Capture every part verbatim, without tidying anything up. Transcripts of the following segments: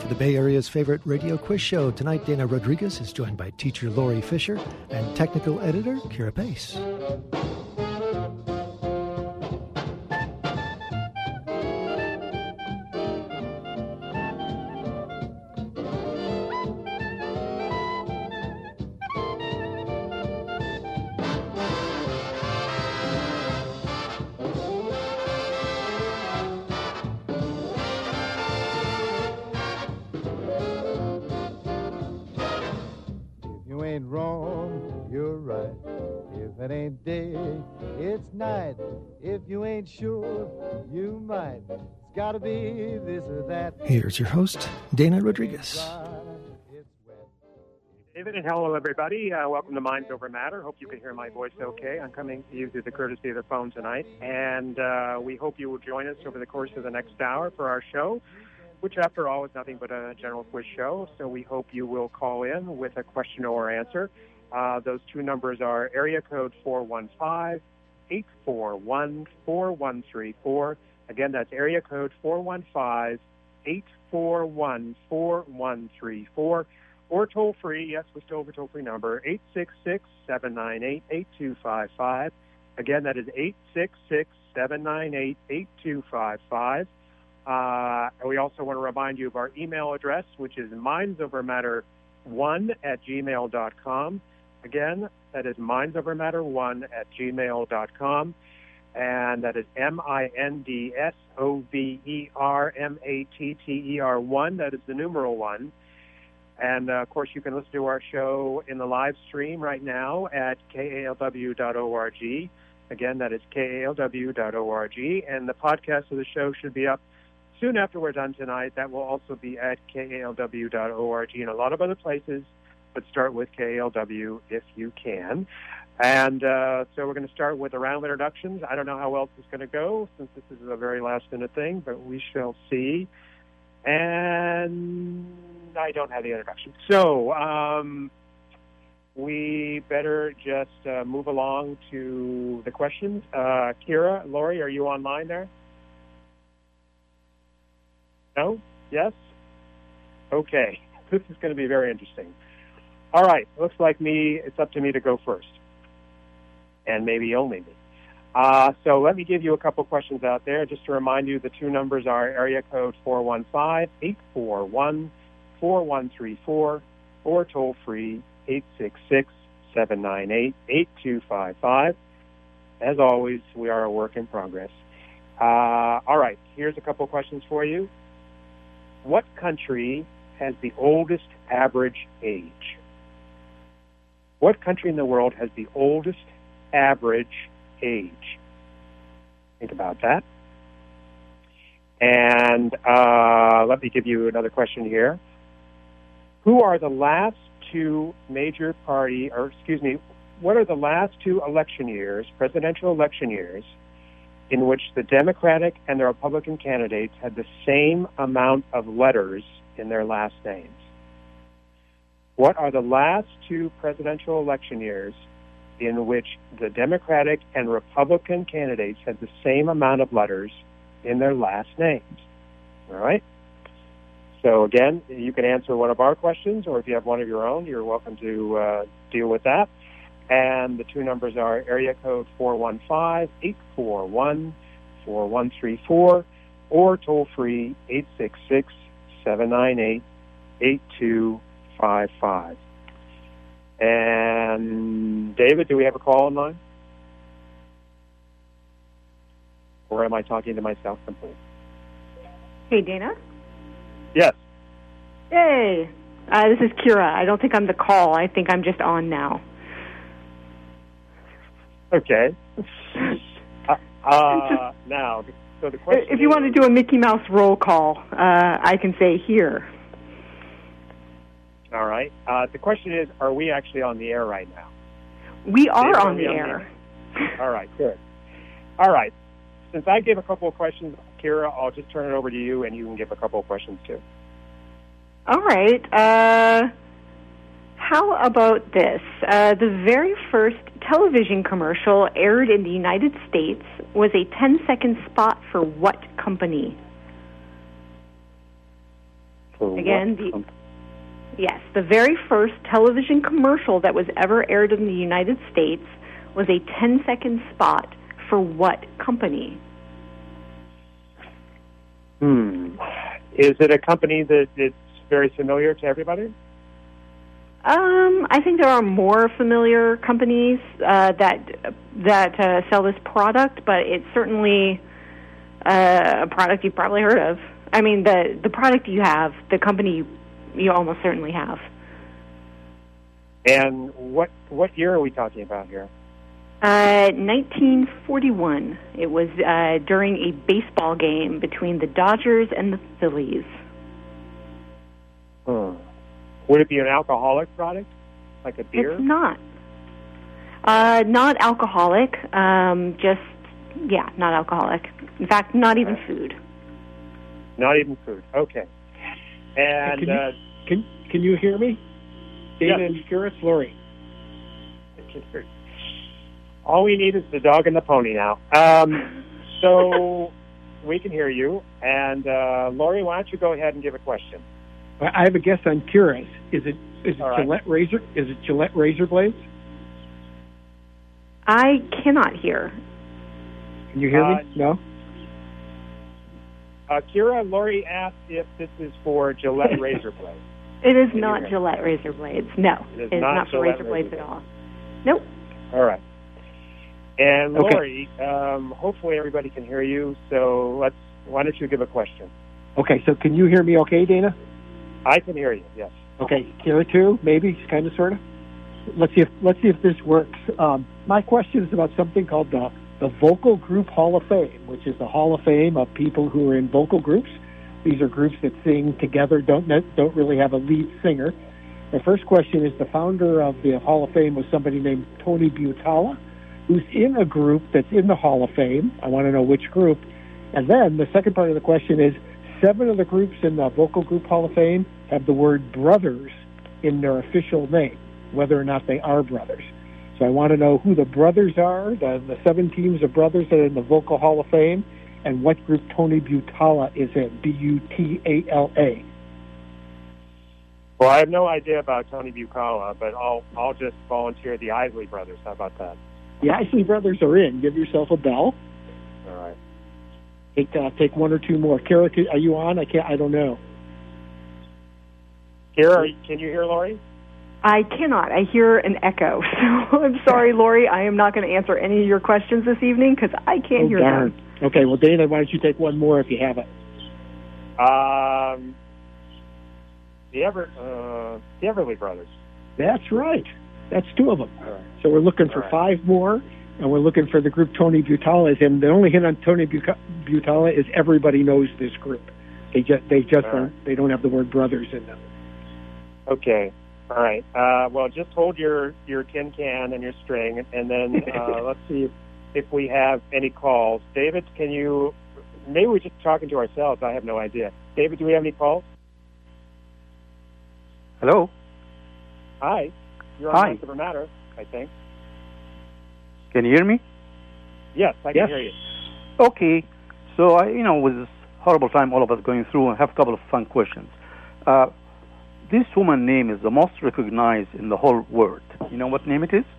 the Bay Area's favorite radio quiz show. Tonight, Dana Rodriguez is joined by teacher Lori Fisher and technical editor Kira Pace. Sure, you might. It's gotta be this or that. Here's your host, Dana Rodriguez. David, and hello, everybody. Uh, welcome to Minds Over Matter. Hope you can hear my voice okay. I'm coming to you through the courtesy of the phone tonight, and uh, we hope you will join us over the course of the next hour for our show, which, after all, is nothing but a general quiz show. So we hope you will call in with a question or answer. Uh, those two numbers are area code four one five, eight four one, four one three four. Again, that's area code four one five, eight four one, four one three four. Or toll free, yes, we still have a toll free number, eight six six, seven nine eight, eight two five five. Again, that is eight six six, seven nine eight, eight two five five. Uh, we also want to remind you of our email address, which is mindsovermatter one at gmail dot com. Again, that is mindsovermatter one at gmail dot com. And that is M I N D S O V E R M A T T E R one. That is the numeral one. And, uh, of course, you can listen to our show in the live stream right now at K A L W dot org. Again, that is K A L W dot org. And the podcast of the show should be up soon after we're done tonight. That will also be at K A L W dot org and a lot of other places. But start with K A L W if you can. And uh, so we're going to start with a round of introductions. I don't know how else it's going to go since this is a very last-minute thing, but we shall see. And I don't have the introduction. So um, we better just uh, move along to the questions. Uh, Kira, Lori, are you online there? No? Yes? Okay. This is going to be very interesting. All right, looks like me, it's up to me to go first, and maybe only me. Uh, so let me give you a couple questions out there. Just to remind you, the two numbers are area code four one five, eight four one, four one three four, or toll-free eight six six, seven nine eight, eight two five five. As always, we are a work in progress. Uh, all right, here's a couple questions for you. What country has the oldest average age? What country in the world has the oldest average age? Think about that. And uh, let me give you another question here. Who are the last two major party, or excuse me, what are the last two election years, presidential election years, in which the Democratic and the Republican candidates had the same amount of letters in their last names? What are the last two presidential election years in which the Democratic and Republican candidates had the same amount of letters in their last names? All right? So, again, you can answer one of our questions, or if you have one of your own, you're welcome to uh, deal with that. And the two numbers are area code four one five, eight four one, four one three four, or toll-free eight six six, seven nine eight, eight two five five. And David, do we have a call online? Or am I talking to myself completely? Hey, Dana? Yes. Hey, uh, this is Kira. I don't think I'm the call. I think I'm just on now. Okay. uh, uh, now, so the question If you is, want to do a Mickey Mouse roll call, uh, I can say here. All right. Uh, the question is, are we actually on the air right now? We are David, on we the on air. The air? All right, good. All right. Since I gave a couple of questions, Kira, I'll just turn it over to you, and you can give a couple of questions, too. All right. Uh, how about this? Uh, the very first television commercial aired in the United States was a ten-second spot for what company? For Again, what? the, yes, the very first television commercial that was ever aired in the United States was a ten-second spot for what company? Hmm. Is it a company that it's very familiar to everybody? Um, I think there are more familiar companies uh, that that uh, sell this product, but it's certainly uh, a product you've probably heard of. I mean, the the product you have, the company you, you almost certainly have. And what what year are we talking about here? Uh, nineteen forty-one. It was uh, during a baseball game between the Dodgers and the Phillies. Hmm. Would it be an alcoholic product, like a beer? It's not. Uh, not alcoholic. Um, just yeah, not alcoholic. In fact, not even food. Not even food. Okay. And can, you, uh, can can you hear me? Dana yes. and Kira, it's Lori. All we need is the dog and the pony now. Um, so we can hear you. And uh, Lori, why don't you go ahead and give a question? I have a guess on Kira's. Is it is it All right. Gillette razor? Is it Gillette razor blades? I cannot hear. Can you hear Uh, me? No. Uh, Kira, Lori asked if this is for Gillette razor blades. It is Can you not hear me? Gillette razor blades. No, It is it is not not, for Gillette razor blades razor at all. Nope. All right. And Okay. Lori, um, hopefully everybody can hear you. So let's. Why don't you give a question? Okay, so can you hear me? Okay, Dana. I can hear you. Yes. Okay, Kira too, maybe, kind of, sort of. Let's see if let's see if this works. Um, my question is about something called the the Vocal Group Hall of Fame, which is the Hall of Fame of people who are in vocal groups. These are groups that sing together, don't don't really have a lead singer. The first question is, the founder of the Hall of Fame was somebody named Tony Butala, who's in a group that's in the Hall of Fame. I want to know which group. And then the second part of the question is, seven of the groups in the Vocal Group Hall of Fame have the word brothers in their official name, whether or not they are brothers. So I want to know who the brothers are, the, the seven teams of brothers that are in the Vocal Hall of Fame, and what group Tony Butala is in, B U T A L A. Well, I have no idea about Tony Butala, but I'll I'll just volunteer the Isley Brothers. How about that? The Isley Brothers are in. Give yourself a bell. All right. Take uh, take one or two more. Kara, are you on? I can't. I don't know. Kira, can you hear Lori? I cannot. I hear an echo. So I'm sorry, Lori. I am not going to answer any of your questions this evening because I can't Oh, hear darn. them. Okay, well, Dana, why don't you take one more if you have it? Um, the Ever uh, the Everly Brothers. That's right. That's two of them. All right. So we're looking for All right. five more, and we're looking for the group Tony Butala is in. The only hint on Tony Buca- Butala is everybody knows this group. They just they just All don't right. they don't have the word brothers in them. Okay. All right. Uh, well, just hold your, your tin can and your string, and then uh, let's see if, if we have any calls. David, can you? Maybe we're just talking to ourselves. I have no idea. David, do we have any calls? Hello. Hi. You're on Hi. Minds Over Matter, I think. Can you hear me? Yes, I can Yes. hear you. Okay. So, I, you know, with this horrible time all of us going through, I have a couple of fun questions. Uh, this woman's name is the most recognized in the whole world. You know what name it is?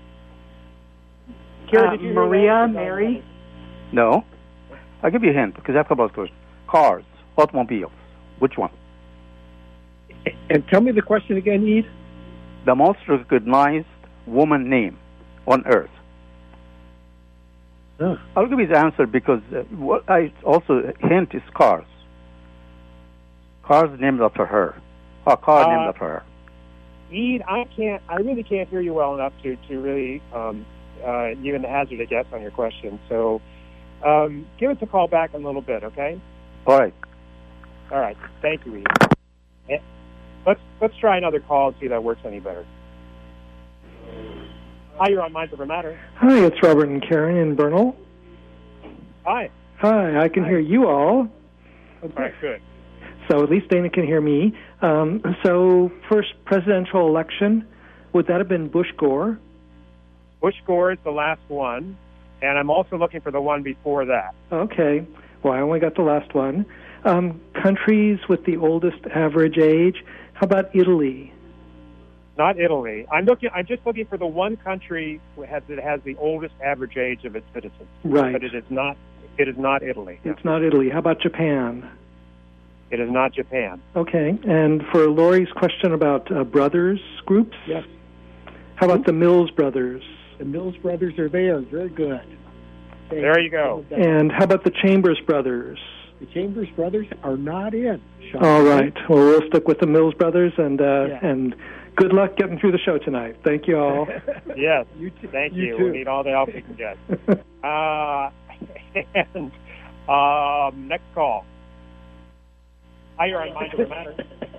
Kira, Uh, did you hear Maria, that? Mary. No. I'll give you a hint because I have a couple of questions. Cars, automobiles. Which one? And tell me the question again, Eve. The most recognized woman name on earth. Huh. I'll give you the answer because uh, what I also hint is cars. Cars named after her. Or car Uh, named after her. Ede, I can't. I really can't hear you well enough to to really um, uh, even hazard a guess on your question. So, um, give us a call back in a little bit, okay? All right. All right. Thank you, Ede. Eh, Let's let's try another call and see if that works any better. Hi, you're on Minds Over Matter. Hi, it's Robert and Karen in Bernal. Hi. Hi, I can Hi. hear you all. All right. Good. So at least Dana can hear me. Um, so first presidential election, would that have been Bush Gore? Bush Gore is the last one, and I'm also looking for the one before that. Okay. Well, I only got the last one. Um, countries with the oldest average age. How about Italy? Not Italy. I'm looking. I'm just looking for the one country that has, that has the oldest average age of its citizens. Right. But it is not. It is not Italy. It's not Italy. How about Japan? It is not Japan. Okay. And for Lori's question about uh, brothers groups. Yes. How about the Mills brothers? The Mills brothers are there. Very good. Thank There you go. And how about the Chambers brothers? The Chambers brothers are not in. Sean. All right. Well, we'll stick with the Mills brothers, and uh, Yeah. and good luck getting through the show tonight. Thank you all. Yes. You too. Thank You you. too. We need all the help we can get. uh, and um, next call. Hi, you're on Mind Over Matter.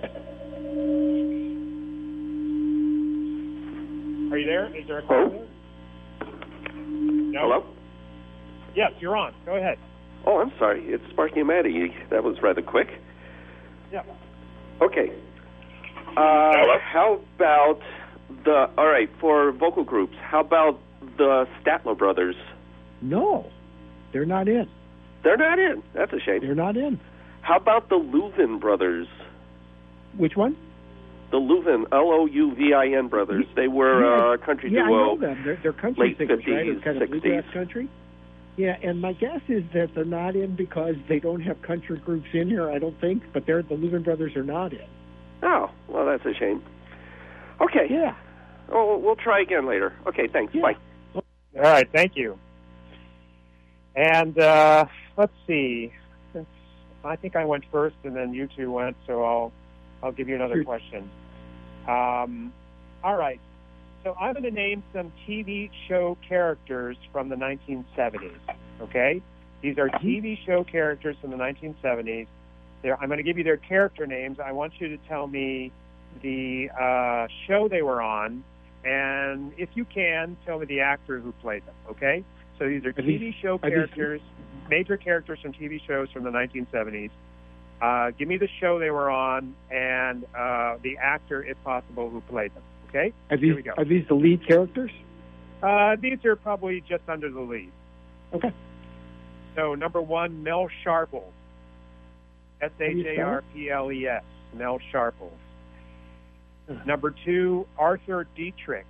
Are you there? Is there a call? Hello? No? Hello? Yes, you're on. Go ahead. Oh, I'm sorry. It's Sparky and Maddie. That was rather quick. Yeah. Okay. Uh, how about the, all right, for vocal groups, how about the Statler brothers? No, they're not in. They're not in. That's a shame. They're not in. How about the Louvin brothers? Which one? The Louvin, L O U V I N brothers. They were Yeah, uh, country yeah, duo. I know them. They're, they're country late singers, right? fifties, Or kind of bluegrass sixties. country. Yeah, and my guess is that they're not in because they don't have country groups in here, I don't think, but they're, the Louvin brothers are not in. Oh, well, that's a shame. Okay. Yeah. Oh, we'll try again later. Okay, thanks. Yeah. Bye. All right. Thank you. And uh, let's see. That's, I think I went first, and then you two went, so I'll I'll give you another Sure. question. Um, all right. So I'm going to name some T V show characters from the nineteen seventies, okay? These are T V show characters from the nineteen seventies. They're, I'm going to give you their character names. I want you to tell me the uh, show they were on, and if you can, tell me the actor who played them, okay? So these are Are T V these- show are these- characters, major characters from T V shows from the nineteen seventies. Uh, give me the show they were on and uh, the actor, if possible, who played them, okay? Are Here these, we go. are these the lead characters? Uh, these are probably just under the lead. Okay. So number one, Mel Sharples. S H A R P L E S. Mel Sharples. Number two, Arthur Dietrich.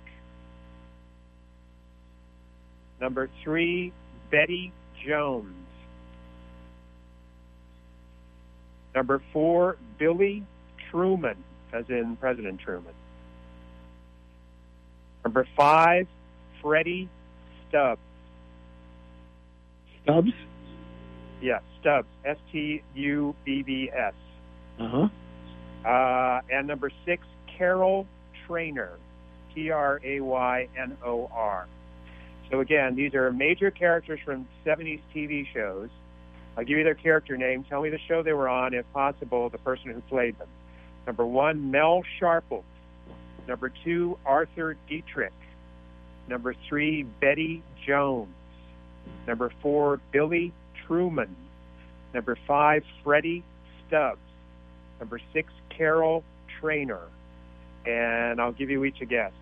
Number three, Betty Jones. Number four, Billy Truman, as in President Truman. Number five, Freddie Stubbs. Stubbs? Yes, Stubbs. S T U B B S. Uh-huh. Uh, and number six, Carol Traynor. T R A Y N O R. So again, these are major characters from seventies T V shows. I'll give you their character name. Tell me the show they were on, if possible, the person who played them. Number one, Mel Sharples. Number two, Arthur Dietrich. Number three, Betty Jones. Number four, Billy Truman. Number five, Freddie Stubbs. Number six, Carol Traynor. And I'll give you each a guess.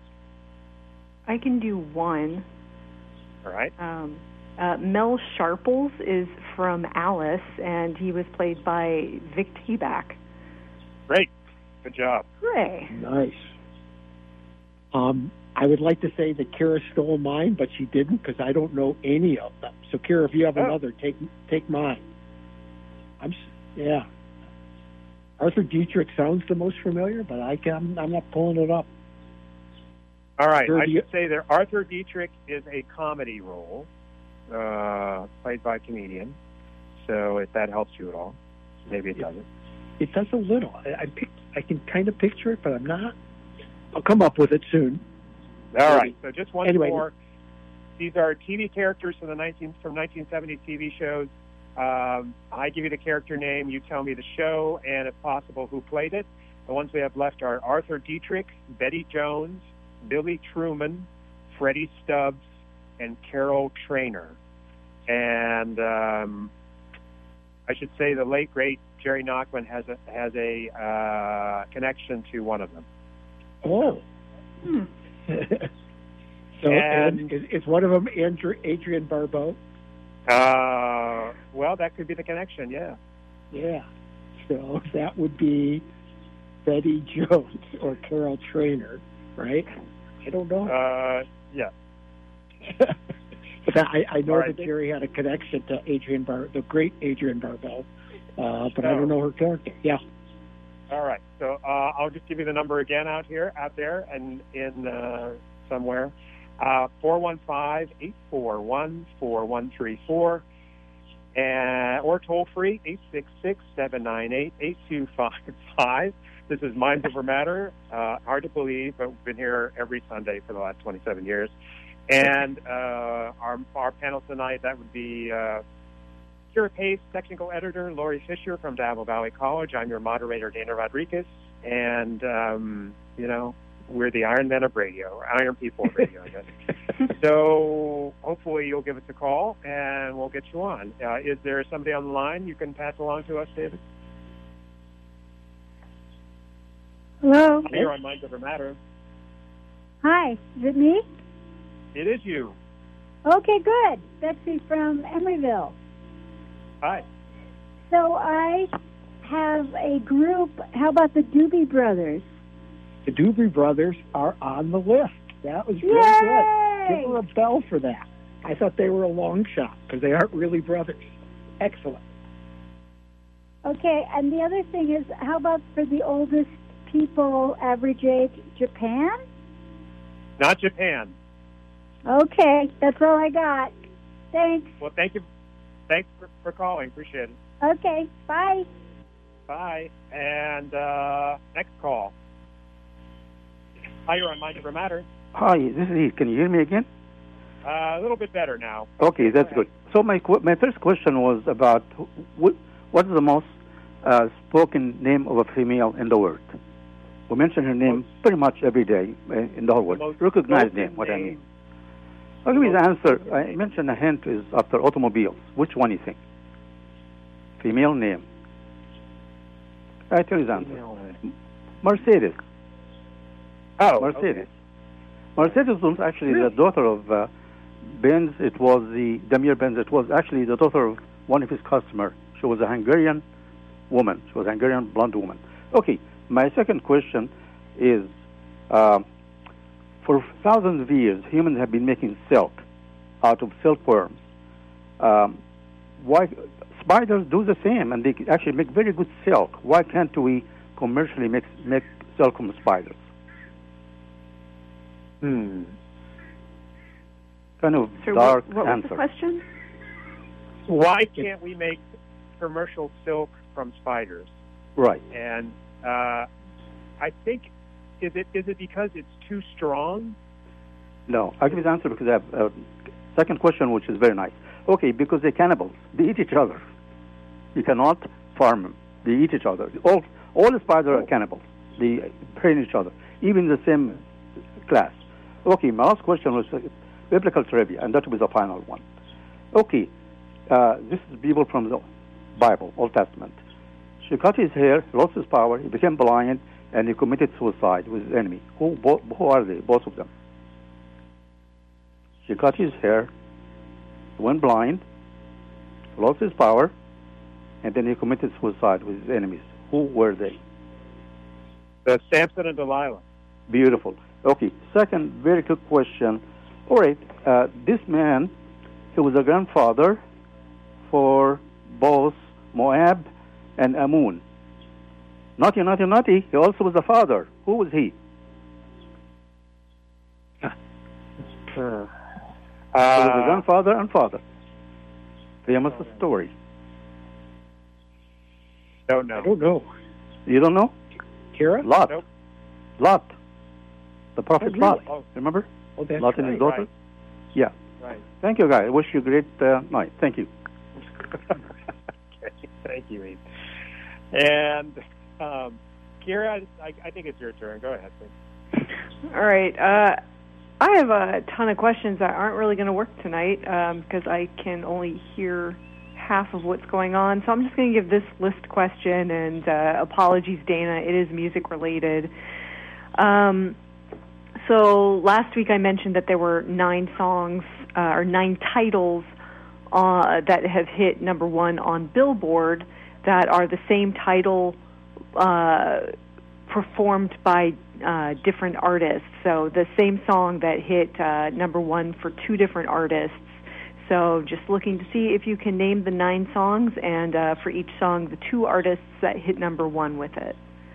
I can do one. All right? Um, uh, Mel Sharples is from Alice, and he was played by Vic Tayback. Great. Good job. Hooray. Nice. Um, I would like to say that Kara stole mine, but she didn't because I don't know any of them. So, Kara, if you have Oh. another, take take mine. I'm s- yeah. Arthur Dietrich sounds the most familiar, but I can I'm not pulling it up. All right. Sure, I do you- should say that Arthur Dietrich is a comedy role uh, played by a comedian. So if that helps you at all, maybe it doesn't. It does a little. I, I pick I can kind of picture it, but I'm not. I'll come up with it soon. All right. So just one Anyway. more. These are T V characters from the nineteen from nineteen seventies T V shows. Um, I give you the character name. You tell me the show and, if possible, who played it. The ones we have left are Arthur Dietrich, Betty Jones, Billy Truman, Freddie Stubbs, and Carol Traynor. And um, I should say the late great Jerry Nachman has a has a uh, connection to one of them. Oh. Hmm. So And- and is, is one of them Andrew, Adrian Barbeau? Uh, well, that could be the connection. Yeah. Yeah. So that would be Betty Jones or Carol Traynor, right? I don't know. Uh, yeah. But I, I know right. that Jerry had a connection to Adrienne Bar, the great Adrienne Barbell, uh, but I Oh. don't know her character. Yeah. All right. So uh, I'll just give you the number again out here, out there, and in uh, somewhere. Uh, four one five, eight four one, four one three four, and or toll free eight six six, seven nine eight, eight two five five. This is Minds Over Matter. Uh, hard to believe, but we've been here every Sunday for the last twenty-seven years. And uh, our our panel tonight, that would be uh, Kira Pace, technical editor, Lori Fisher from Dabble Valley College. I'm your moderator, Dana Rodriguez, and um, you know. We're the Iron Men of radio, or Iron People of radio, I guess. So hopefully you'll give us a call, and we'll get you on. Uh, is there somebody on the line you can pass along to us, David? Hello. I'm here on Minds Over Matter. Hi. Is it me? It is you. Okay, good. Betsy from Emeryville. Hi. So I have a group. How about the Doobie Brothers? The Doobie Brothers are on the list. That was really Yay! good. Give her a bell for that. I thought they were a long shot because they aren't really brothers. Excellent. Okay, and the other thing is, how about for the oldest people, average age, Japan? Not Japan. Okay, that's all I got. Thanks. Well, thank you. Thanks for, for calling. Appreciate it. Okay, bye. Bye. And uh, next call. Hi, you're on Minds Over Matter. Hi, this is Heath. Can you hear me again? Uh, a little bit better now. Okay, that's good. So my qu- my first question was about what what is the most uh, spoken name of a female in the world? We mention her name pretty much every day uh, in the whole world. Most Recognized spoken name, what I name. mean. I'll give you the Most answer. spoken I name. mentioned a hint is after automobiles. Which one do you think? Female name. I tell you the answer. Mercedes. Oh, Mercedes. okay. Mercedes was actually the daughter of uh, Benz. It was the Damir Benz. It was actually the daughter of one of his customers. She was a Hungarian woman. She was a Hungarian blonde woman. Okay, my second question is, uh, for thousands of years, humans have been making silk out of silkworms. Um, why spiders do the same, and they actually make very good silk. Why can't we commercially make make silk from spiders? Hmm. Kind of So dark what, what was answer. the question? Why can't we make commercial silk from spiders? Right. And uh, I think, is it is it because it's too strong? No, I'll give you the answer because I have a second question, which is very nice. Okay, because they're cannibals. They eat each other. You cannot farm them. They eat each other. All all the spiders are cannibals. They prey on each other, even the same class. Okay, my last question was uh, biblical trivia, and that will be the final one. Okay, uh, this is people from the Bible, Old Testament. He cut his hair, lost his power, he became blind, and he committed suicide with his enemy. Who, bo- who are they, both of them? He cut his hair, went blind, lost his power, and then he committed suicide with his enemies. Who were they? The Samson and Delilah. Beautiful. Okay, second very quick question. All right, uh, this man, he was a grandfather for both Moab and Ammon. Naughty, naughty, naughty. He also was a father. Who was he? Uh, He was a grandfather and father. Famous story. Don't know. I don't know. You don't know? Kira? Lot. Nope. Lot. The prophet Oh, really? Lot. Oh. Remember? Oh, that's Lot and his right. daughter? Right. Yeah. Right. Thank you, guys. I wish you a great uh, night. Thank you. Okay. Thank you, Eve. And um, Kira, I, I think it's your turn. Go ahead, please. All right. Uh, I have a ton of questions that aren't really going to work tonight because I can only hear half of what's going on. So I'm just going to give this list question, and uh, apologies, Dana. It is music related. Um, so last week I mentioned that there were nine songs uh, or nine titles uh, that have hit number one on Billboard. that are the same title uh, performed by uh, different artists. So the same song that hit uh, number one for two different artists. So just looking to see if you can name the nine songs, and uh, for each song, the two artists that hit number one with it.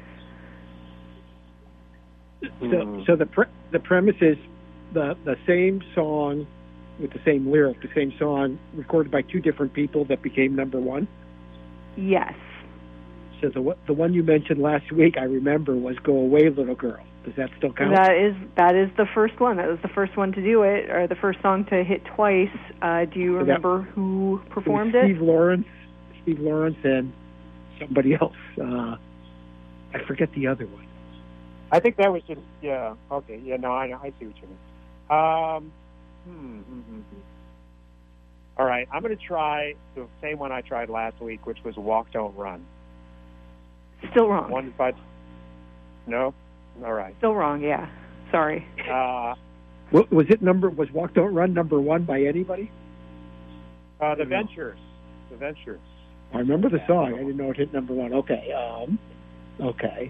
So, so the pre- the premise is the the same song with the same lyric, the same song recorded by two different people that became number one. Yes. So the the one you mentioned last week, I remember, was "Go Away, Little Girl." Does that still count? That is that is the first one. That was the first one to do it, or the first song to hit twice. Uh, do you remember that, who performed it? Steve Lawrence, Steve Lawrence, and somebody else. Uh, I forget the other one. I think that was just yeah. Okay, yeah. No, I know. I see what you mean. Um, hmm, hmm, hmm, hmm. All right, I'm going to try the same one I tried last week, which was "Walk Don't Run." Still wrong. One, but no. All right. Still wrong. Yeah. Sorry. Uh, what, was it number? Was "Walk Don't Run" number one by anybody? Uh, the Ventures. The Ventures. I remember the song. I didn't know it hit number one. Okay. Um, okay.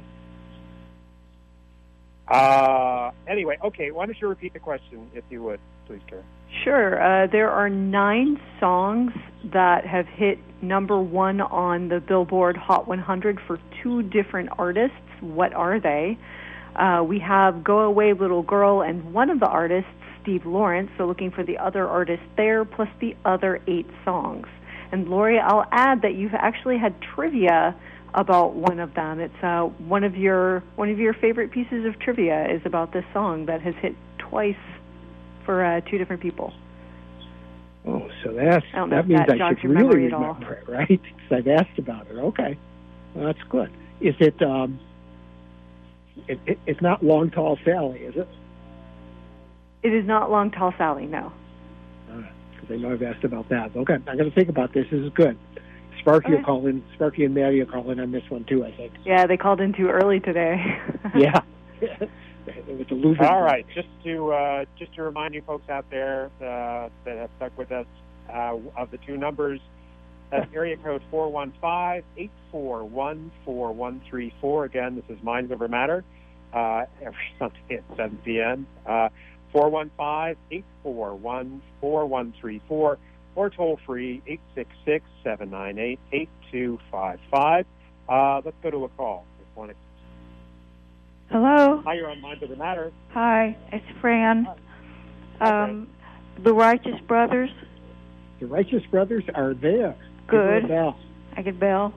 Uh, anyway, okay. Why don't you repeat the question, if you would, please, Karen? Sure. Uh, there are nine songs that have hit number one on the Billboard Hot one hundred for two different artists. What are they? Uh, we have "Go Away, Little Girl" and one of the artists, Steve Lawrence, so looking for the other artist there, plus the other eight songs. And Lori, I'll add that you've actually had trivia about one of them. It's uh, one of your one of your favorite pieces of trivia is about this song that has hit twice for uh, two different people. Oh, so that's, I don't know that if means that I should really remember it, right? Because I've asked about it. Okay. Well, that's good. Is it, um, it, it, it's not Long Tall Sally, is it? It is not Long Tall Sally, no. Because I know I've asked about that. Okay, I'm going to think about this. This is good. Sparky okay. will call in. Sparky and Maddie will call in on this one, too, I think. Yeah, they called in too early today. Yeah. It was a loser. All right, just to uh, just to remind you folks out there uh, that have stuck with us, uh, of the two numbers, that's area code four one five, eight four one, four one three four. Again, this is Minds Over Matter, uh, every Sunday at seven p.m. Uh, four one five, eight four one, four one three four, or toll free eight six six, seven nine eight, eight two five five. Uh, let's go to a call. One Hello. Hi, you're on Minds Over Matter. Hi, it's Fran. Hi, um, the Righteous Brothers. The Righteous Brothers are there. Good. Bell. I get Bell.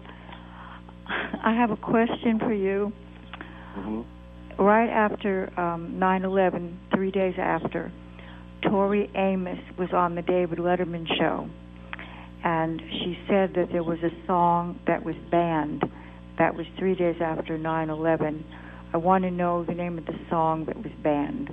I have a question for you. Mm-hmm. Right after um, nine eleven, three days after, Tori Amos was on the David Letterman show, and she said that there was a song that was banned. That was three days after nine eleven. I want to know the name of the song that was banned.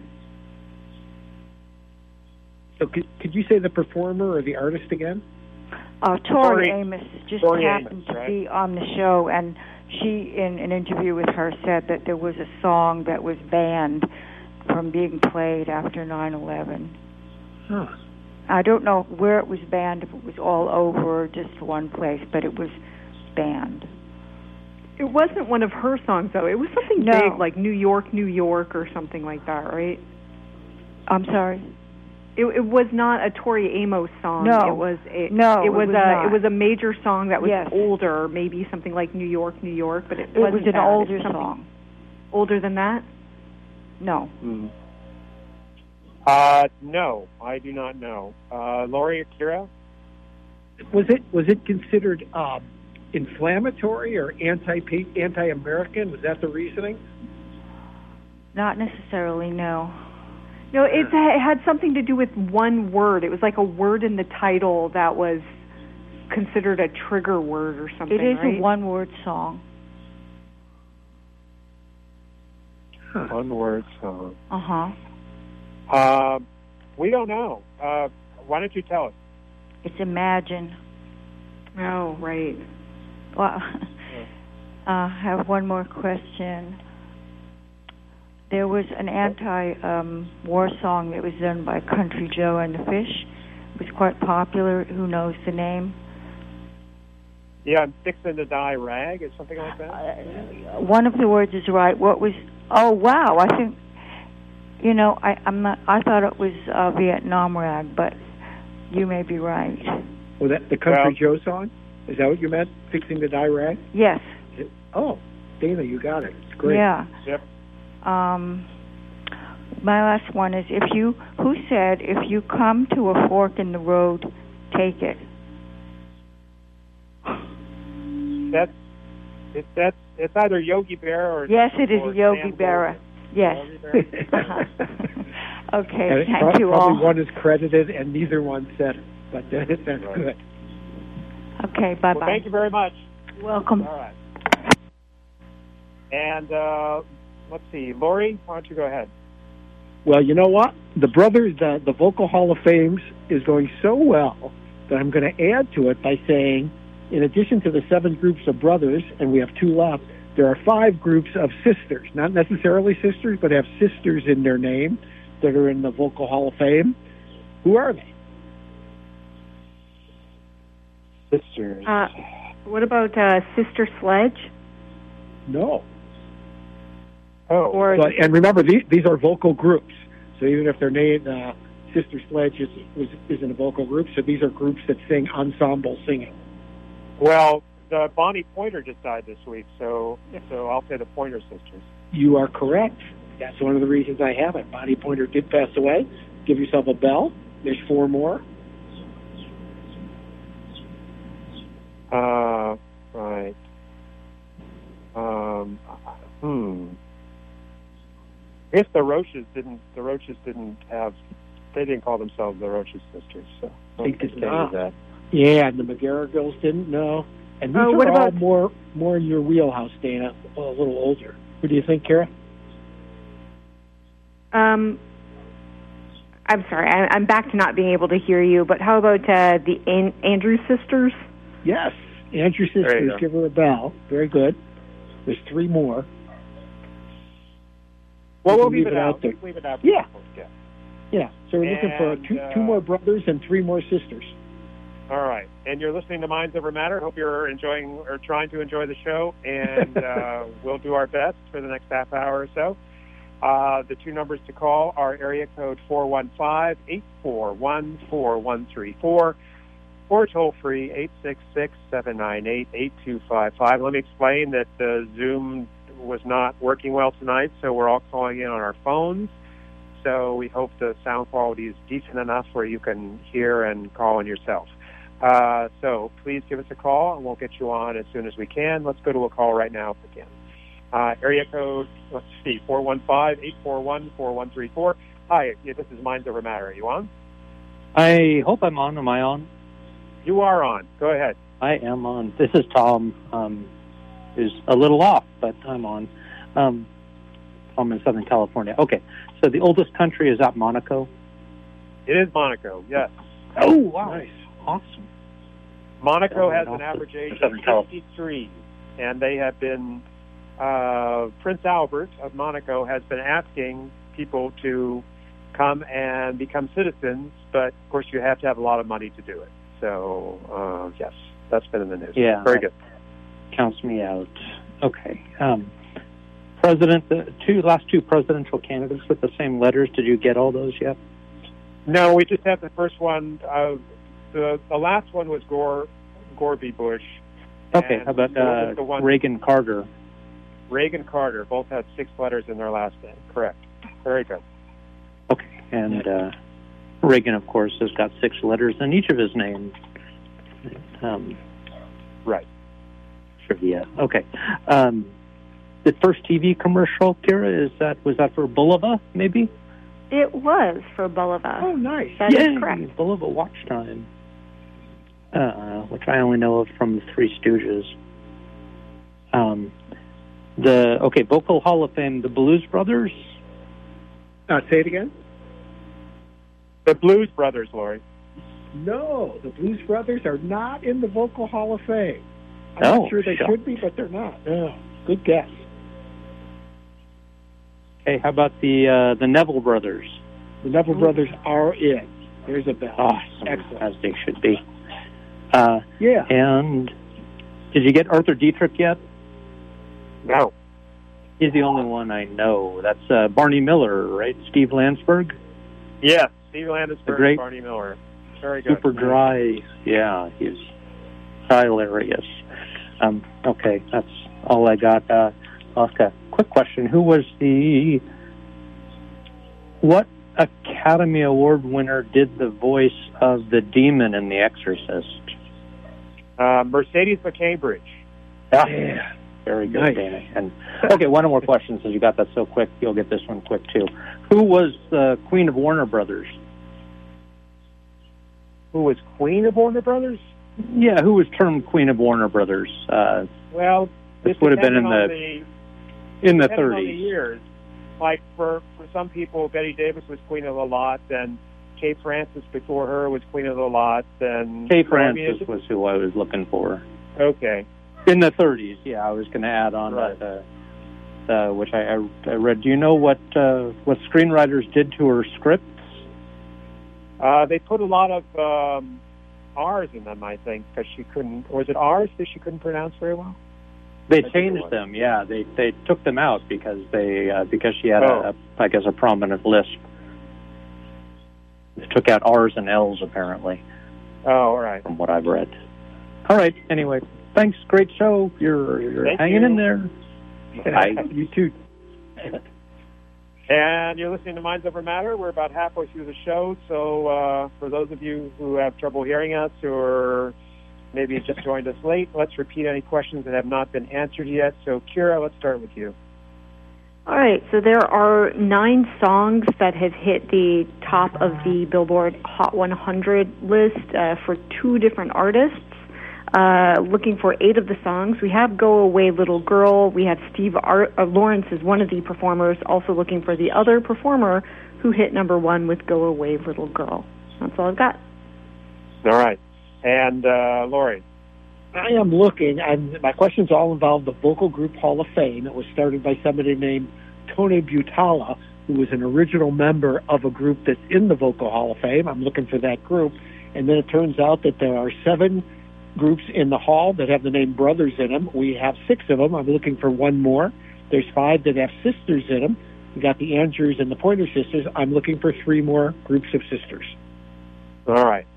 So could, could you say the performer or the artist again? Uh, Tori Amos just Tori happened Amos, to right? be on the show, and she, in an interview with her, said that there was a song that was banned from being played after nine eleven. Huh. I don't know where it was banned, if it was all over or just one place, but it was banned. It wasn't one of her songs, though. It was something No. big, like New York, New York, or something like that, right? I'm sorry? It, it was not a Tori Amos song. No. It was a, No, it it was was a not. it was a major song that was Yes. older, maybe something like New York, New York, but it, It wasn't was an that. older It's something song. Older than that? No. Mm. Uh, no, I do not know. Uh, Lori or Kira? Was it was it considered um, inflammatory or anti anti-American? Was that the reasoning? Not necessarily, no. No, it, it had something to do with one word. It was like a word in the title that was considered a trigger word or something, It is right? a one-word song. Huh. One word song. Uh-huh. Uh, we don't know. Uh, why don't you tell us? It's Imagine. Oh, right. Well, I have one more question. There was an anti-war um, song that was done by Country Joe and the Fish. It was quite popular. Who knows the name? Yeah, I'm fixing to die rag or something like that. Uh, one of the words is right. What was? Oh wow! I think you know. I, I'm not. I thought it was uh, Vietnam rag, but you may be right. Was that the Country Well- Joe song? Is that what you meant? Fixing to die rag? Yes. Oh, Dana, you got it. It's great. Yeah. Yep. Um, my last one is if you. Who said if you come to a fork in the road, take it? That's it, that's it's either Yogi Berra or Yes, it is or Yogi Sam Berra. Goldwyn. Yes. Yogi Berra? Uh-huh. Okay. And Thank pro- you probably all. one is credited and neither one said it, but that, that's Right. good. Okay. Bye Well, bye. thank you very much. You're welcome. All right. And uh, let's see, Lori, why don't you go ahead? Well, you know what? The brothers, the, the Vocal Hall of Fames is going so well that I'm going to add to it by saying, in addition to the seven groups of brothers, and we have two left, there are five groups of sisters, not necessarily sisters, but have sisters in their name that are in the Vocal Hall of Fame. Who are they? Sisters. Uh, what about uh, Sister Sledge? No. Oh, Or But, and remember, these, these are vocal groups. So even if their name, uh, Sister Sledge is, is, isn't a vocal group, so these are groups that sing ensemble singing. well, the Bonnie Pointer just died this week, so so I'll say the Pointer Sisters. You are correct. That's one of the reasons I have it. Bonnie Pointer did pass away. Give yourself a bell. There's four more. Uh, right. Um, hmm. I guess the Roaches didn't. The Roaches didn't have. They didn't call themselves the Roaches Sisters. So I think I'll it's stay not. with that. Yeah, and the McGarrigles didn't know. And these Oh, are what all about- more more in your wheelhouse, Dana. A little older. Who do you think, Kara? Um, I'm sorry, I, I'm back to not being able to hear you. But how about uh, the An- Andrews sisters? Yes, Andrew There you Sisters. go. Give her a bell. Very good. There's three more. Well, You we'll can leave leave it it out. out there. Let's leave it out. Yeah. Yeah. Yeah. So we're looking for And, two, uh, two more brothers and three more sisters. All right. And you're listening to Minds Over Matter. Hope you're enjoying or trying to enjoy the show. And uh, we'll do our best for the next half hour or so. Uh, the two numbers to call are area code four one five, eight four one, four one three four or toll free eight six six, seven nine eight, eight two five five. Let me explain that the Zoom was not working well tonight, so we're all calling in on our phones. So we hope the sound quality is decent enough where you can hear and call in yourself. Uh, so please give us a call, and we'll get you on as soon as we can. Let's go to a call right now if we can. Uh, area code, let's see, four one five, eight four one, four one three four. Hi, yeah, this is Minds Over Matter. Are you on? I hope I'm on. Am I on? You are on. Go ahead. I am on. This is Tom. Um, is a little off, but I'm on. Um, I'm in Southern California. Okay, so the oldest country is out Monaco. It is Monaco, yes. Oh, wow. Nice. Awesome. Monaco Yeah, has right an off average the- age of Southern California. fifty-three, and they have been, uh, Prince Albert of Monaco has been asking people to come and become citizens, but of course you have to have a lot of money to do it. So, uh, yes, that's been in the news. Yeah. Very good. Counts me out. Okay. Um, President, the two last two presidential candidates with the same letters. Did you get all those yet? No, we just have the first one. Uh, the the last one was Gore Gorby Bush. Okay. And How about what was uh, the one- Reagan Carter? Reagan Carter. Both had six letters in their last name. Correct. Very good. Okay. And uh, Reagan, of course, has got six letters in each of his names. Um, right. Trivia. Okay. Um, the first T V commercial, Kira, is that was that for Bulova, maybe? It was for Bulova. Oh, nice. That is Yay, correct. Bulova Watch Time, uh, which I only know of from the Three Stooges. Um, the okay, Vocal Hall of Fame, the Blues Brothers. Uh, say it again. The Blues Brothers, Lori. No, the Blues Brothers are not in the Vocal Hall of Fame. I'm Oh, not sure they shucks. should be, but they're not. No. Good guess. Okay, how about the uh, the Neville Brothers? The Neville Brothers are in. There's a bell. Awesome, Excellent. as they should be. Uh, Yeah. and Did you get Arthur Dietrich yet? No. He's the only one I know. That's uh, Barney Miller, right? Steve Landsberg? Yeah, Steve Landsberg, The great- Barney Miller. Very good. Super dry. Yeah, he's hilarious. Um, okay, that's all I got. Uh, I'll ask a quick question. Who was the... What Academy Award winner did the voice of the demon in The Exorcist? Uh, Mercedes McCambridge. Yeah. Very good, Nice. Dana. And okay, one more question. Since you got that so quick, you'll get this one quick too. Who was the Queen of Warner Brothers? Who was Queen of Warner Brothers? Yeah, who was termed Queen of Warner Brothers? Uh, Well, this it would have been in depended the, on in the depended on the thirties. years. Like for, for some people, Betty Davis was Queen of the Lot, then Kay Francis before her was Queen of the Lot, then Kay I mean, Francis it's- was who I was looking for. Okay. In the thirties, yeah, I was going to add on Right. that, uh, uh, which I, I, I read. Do you know what uh, what screenwriters did to her scripts? Uh, they put a lot of um, R's in them, I think, because she couldn't. Or was it R's that she couldn't pronounce very well? They I think it changed was. them. Yeah, they they took them out because they uh, because she had Oh. a, a I guess a prominent lisp. They took out R's and L's apparently, Oh, all right. from what I've read. All right. Anyway, thanks. Great show. You're you're Thank hanging you. in there. Bye. You too. And you're listening to Minds Over Matter. We're about halfway through the show, so uh, for those of you who have trouble hearing us or maybe you just joined us late, let's repeat any questions that have not been answered yet. So, Kira, let's start with you. All right, so there are nine songs that have hit the top of the Billboard Hot one hundred list uh, for two different artists. Uh, looking for eight of the songs. We have Go Away Little Girl. We have Steve Ar- uh, Lawrence as one of the performers, also looking for the other performer who hit number one with Go Away Little Girl. That's all I've got. All right. And uh, Lori. I am looking, and my questions all involve the Vocal Group Hall of Fame. It was started by somebody named Tony Butala, who was an original member of a group that's in the Vocal Hall of Fame. I'm looking for that group. And then it turns out that there are seven groups in the hall that have the name Brothers in them. We have six of them. I'm looking for one more. There's five that have sisters in them. We got the Andrews and the Pointer Sisters. I'm looking for three more groups of sisters. All right.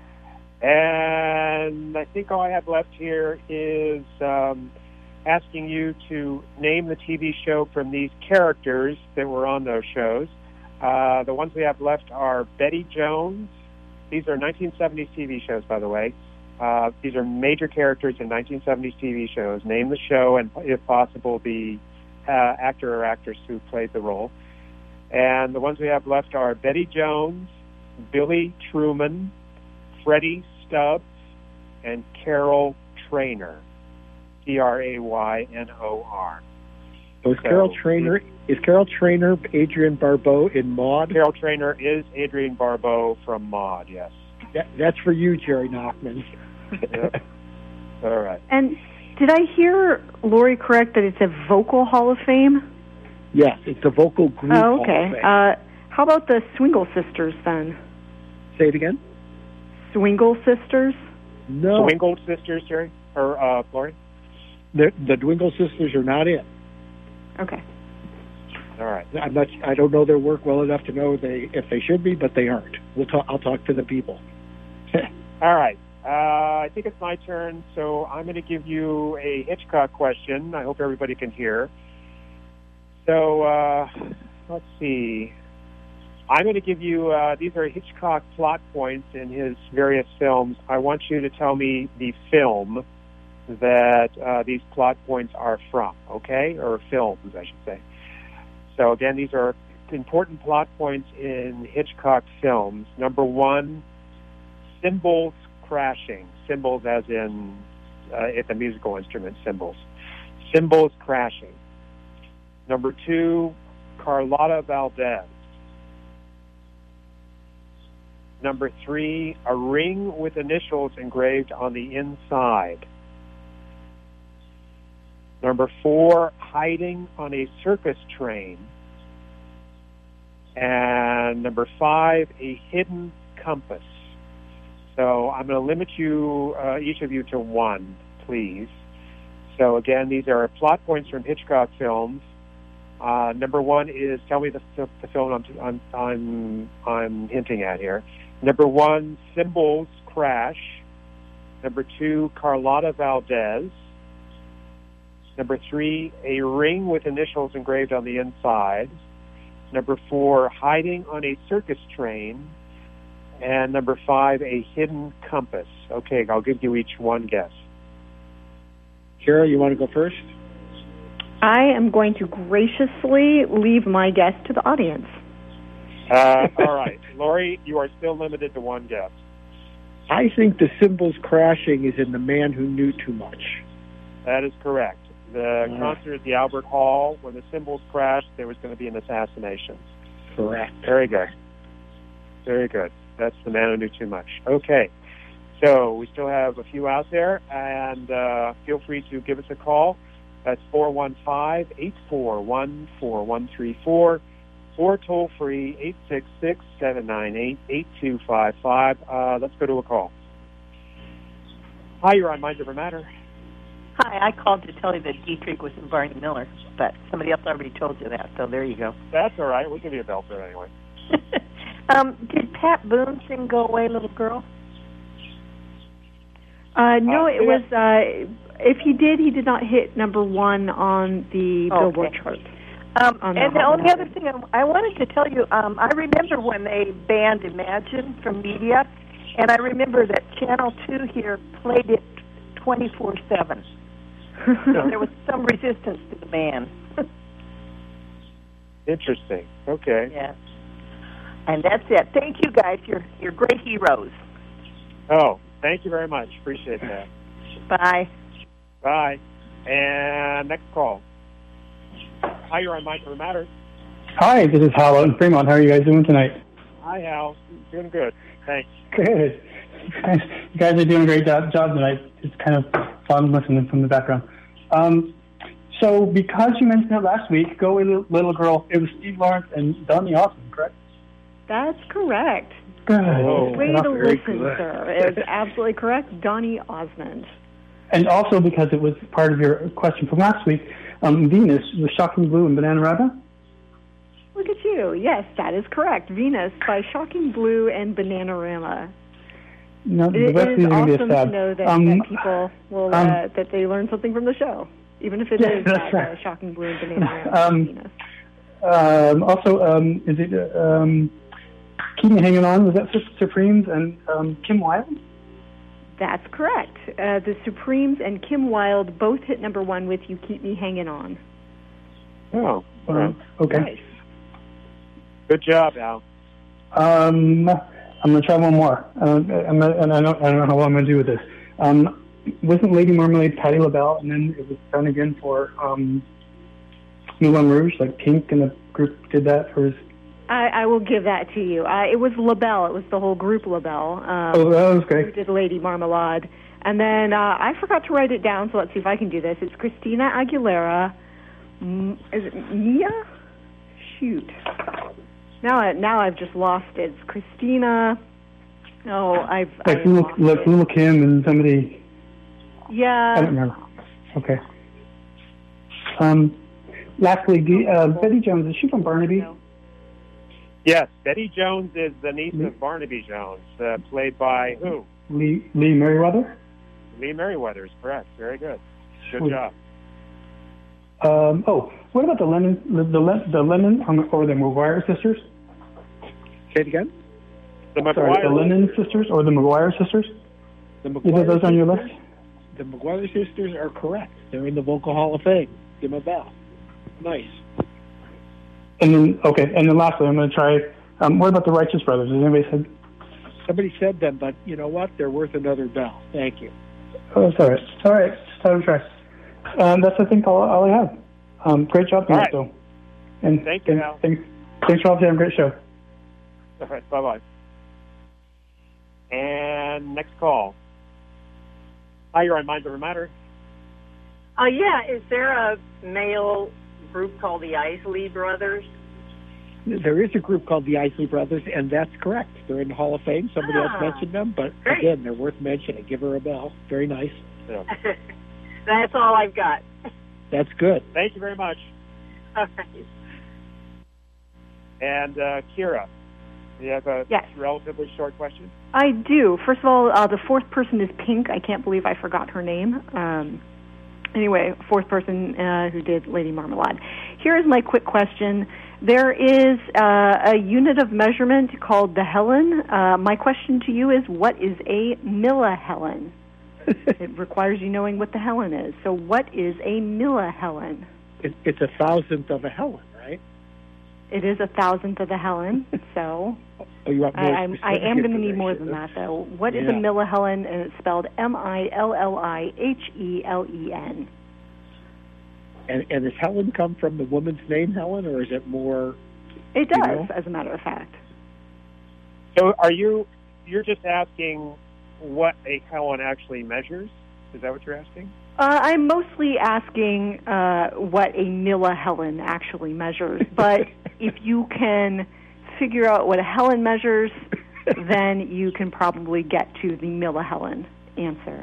And I think all I have left here is um, asking you to name the T V show from these characters that were on those shows. Uh, the ones we have left are Betty Jones. These are nineteen seventies T V shows, by the way. Uh, these are major characters in nineteen seventies T V shows. Name the show and, if possible, the uh, actor or actress who played the role. And the ones we have left are Betty Jones, Billy Truman, Freddie Stubbs, and Carol Traynor. T R A Y N O R. So is So- Carol Traynor is Carol Traynor Adrienne Barbeau in Maude? Carol Traynor is Adrienne Barbeau from Maude, yes. That, that's for you, Jerry Nachman. Yep. All right. And did I hear Lori correct that it's a Vocal Hall of Fame? Yes, it's a Vocal Group Oh, Hall okay. of Fame. Uh, how about the Swingle Sisters then? Say it again? Swingle Sisters? No. Swingle Sisters, Jerry? Or uh, Lori? The, the Dwingle Sisters are not in. Okay. All right. I'm not. I don't know their work well enough to know they if they should be, but they aren't. We'll talk. I'll talk to the people. All right. Uh, I think it's my turn, so I'm going to give you a Hitchcock question. I hope everybody can hear. So, uh, let's see. I'm going to give you, uh, these are Hitchcock plot points in his various films. I want you to tell me the film that uh, these plot points are from, okay? Or films, I should say. So, again, these are important plot points in Hitchcock films. Number one, cymbals crashing. Cymbals as in uh, it's a musical instrument, cymbals. Cymbals crashing. Number two, Carlotta Valdez. Number three, a ring with initials engraved on the inside. Number four, hiding on a circus train. And number five, a hidden compass. So I'm going to limit you, uh, each of you, to one, please. So again, these are plot points from Hitchcock films. Uh, number one is, tell me the, the film I'm, I'm, I'm, I'm hinting at here. Number one, Cymbals Crash. Number two, Carlotta Valdez. Number three, A Ring with Initials Engraved on the Inside. Number four, Hiding on a Circus Train. And number five, A Hidden Compass. Okay, I'll give you each one guess. Kara, you want to go first? I am going to graciously leave my guess to the audience. Uh, all right. Lori, you are still limited to one guess. I think the cymbals crashing is in The Man Who Knew Too Much. That is correct. The Uh, concert at the Albert Hall, when the cymbals crashed, there was going to be an assassination. Correct. Very good. Very good. That's The Man Who Knew Too Much. Okay. So we still have a few out there, and uh, feel free to give us a call. That's four one five, eight four one, four one three four, or toll-free eight six six, seven nine eight, eight two five five. Uh, let's go to a call. Hi, you're on Minds Over Matter. Hi, I called to tell you that Dietrich was in Barney Miller, but somebody else already told you that, so there you go. That's all right. We'll give you a bell for it anyway. um, did Pat Boone sing Go Away, Little Girl? Uh, no, Uh, it was, uh, if he did, he did not hit number one on the Okay. Billboard chart. Um, On and the the Hot only one other thing I, I wanted to tell you, um, I remember when they banned Imagine from media, and I remember that Channel two here played it twenty-four seven. So there was some resistance to the ban. Interesting. Okay. Yeah. And that's it. Thank you, guys. You're, you're great heroes. Oh, thank you very much. Appreciate that. Bye. Bye. And next call. Hi, you're on Minds Over Matter. Hi, this is Hal out in Fremont. How are you guys doing tonight? Hi, Hal. Doing good. Thanks. Good. You guys are doing a great job, job tonight. It's kind of fun listening from the background. Um, so, because you mentioned it last week, Go Away Little, Little Girl, it was Steve Lawrence and Donny Osmond, correct? That's correct. Good. Oh, Way Not to very listen, good. sir. It was absolutely correct. Donny Osmond. And also because it was part of your question from last week, um, Venus was Shocking Blue and Bananarama. Look at you. Yes, that is correct. Venus by Shocking Blue and Bananarama. No, the It rest of is these are going to awesome be a to stab. know that, Um, that people will, um, uh, that they learn something from the show, even if it Yeah, is that's that right. uh, Shocking Blue and Bananarama. Um, Venus. Um, also, um, is it uh, um, Keep Me Hanging On? Was that Su- Supremes and um, Kim Wilde? That's correct. Uh, the Supremes and Kim Wilde both hit number one with You Keep Me Hanging On. Oh, Uh, okay. Nice. good job, Al. Um, I'm going to try one more, uh, I'm not, and I don't, I don't know how I'm going to do with this. Um, wasn't Lady Marmalade Patti LaBelle, and then it was done again for um, Moulin Rouge, like Pink and the group did that for his... I, I will give that to you. Uh, it was LaBelle. It was the whole group LaBelle. Um, Oh, that was who great. did Lady Marmalade. And then uh, I forgot to write it down, so let's see if I can do this. It's Christina Aguilera. M- is it Mia? Shoot. Now, I, now I've just lost it. It's Christina. Oh, I've. Like I've Lil, lost like it. Lil Kim and somebody... Yeah. I don't remember. Okay. Um, lastly, the, uh, Betty Jones, is she from Barnaby? Yes, Betty Jones is the niece of Barnaby Jones, uh, played by who? Lee, Lee Merriweather? Lee Merriweather is correct. Very good. Good Sweet. job. Um, oh, what about the Lennon, the, the, Len- the Lennon um, or the McGuire sisters? Say it again. The Sorry, McGuire the Lennon sisters or the McGuire sisters? The Either of those on your list? sisters- The McGuire sisters are correct. They're in the Vocal Hall of Fame. Give them a bell. Nice. And then, okay, and then lastly, I'm going to try, um, what about the Righteous Brothers? Has anybody said? Somebody said them, but you know what? They're worth another bell. Thank you. Oh, that's all right. All right, just have a try. Um, that's, I think, all, all I have. Um, great job tonight, All though. And, Thank you, and Al. Thanks, thanks for all having a great show. All right, bye-bye. And next call. Hi, you're on Minds Over Matter. Uh, yeah, is there a male group called the Isley Brothers? There is a group called the Isley Brothers, and that's correct. They're in the Hall of Fame. Somebody Ah, else mentioned them, but great. again, they're worth mentioning. Give her a bell. Very nice. Yeah. That's all I've got. That's good. Thank you very much. All right. And uh, Kira, do you have a yes. relatively short question? I do. First of all, uh, the fourth person is Pink. I can't believe I forgot her name. Um, anyway, fourth person uh, who did Lady Marmalade. Here is my quick question. There is uh, a unit of measurement called the Helen. Uh, my question to you is, what is a millihelen? It requires you knowing what the Helen is. So what is a millihelen? It, it's a thousandth of a Helen, right? It is a thousandth of a Helen, so oh, you want more I, I'm, I am going to need more than that, though. What is yeah. a millihelen? And it's spelled M I L L I H E L E N. And, and does Helen come from the woman's name, Helen, or is it more... It does, you know? as a matter of fact. So are you, you're just asking what a Helen actually measures? Is that what you're asking? Uh, I'm mostly asking uh, what a millihelen actually measures, but if you can figure out what a Helen measures, then you can probably get to the millihelen answer.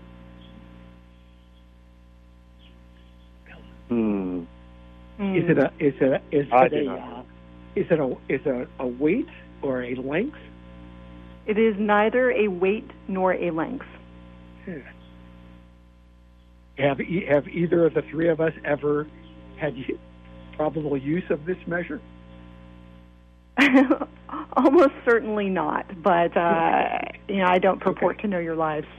Hmm. Is it a is it a, is I it do a not. uh, is it a is it a weight or a length? It is neither a weight nor a length. Hmm. Have e- have either of the three of us ever had y- probable use of this measure? Almost certainly not, but uh, you know, I don't purport to know your lives.